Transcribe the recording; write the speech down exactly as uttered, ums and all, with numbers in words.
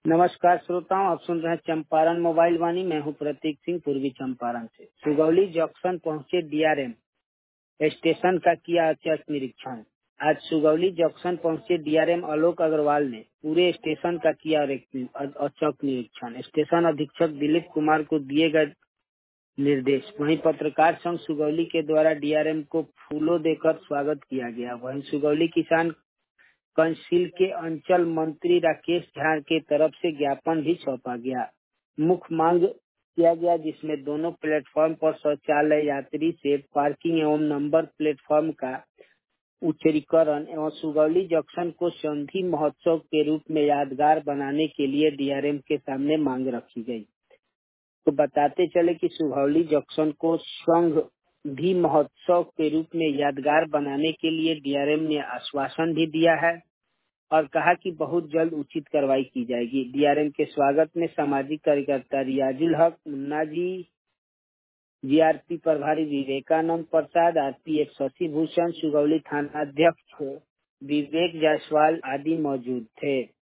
नमस्कार श्रोताओं, आप सुन रहे हैं चंपारण मोबाइल वाणी। मैं हूं प्रतीक सिंह, पूर्वी चंपारण से। सुगौली जंक्शन पहुंचे डीआरएम, स्टेशन का किया औचक निरीक्षण। आज सुगौली जंक्शन पहुंचे डीआरएम आलोक अग्रवाल ने पूरे स्टेशन का किया औचक निरीक्षण। स्टेशन अधीक्षक दिलीप कुमार को दिए गए निर्देश। वहीं पत्रकार संघ सुगौली के द्वारा डीआरएम को फूलों देकर स्वागत किया गया। वहीं सुगौली किसान काउंसिल के अंचल मंत्री राकेश झा के तरफ से ज्ञापन भी सौंपा गया। मुख्य मांग किया गया, जिसमें दोनों प्लेटफॉर्म पर शौचालय, यात्री से पार्किंग एवं नंबर प्लेटफॉर्म का उच्चीकरण एवं सुगौली जंक्शन को संधि महोत्सव के रूप में यादगार बनाने के लिए डीआरएम के सामने मांग रखी गई। तो बताते चले कि सुगौली जंक्शन को संधि महोत्सव के रूप में यादगार बनाने के लिए डीआरएम ने आश्वासन भी दिया है और कहा कि बहुत जल्द उचित कार्रवाई की जाएगी। डीआरएम के स्वागत में सामाजिक कार्यकर्ता रियाजुल हक, मुन्ना जी, जीआरपी प्रभारी विवेकानंद प्रसाद, आरपीएफ शशि भूषण, सुगौली थाना अध्यक्ष विवेक जायसवाल आदि मौजूद थे।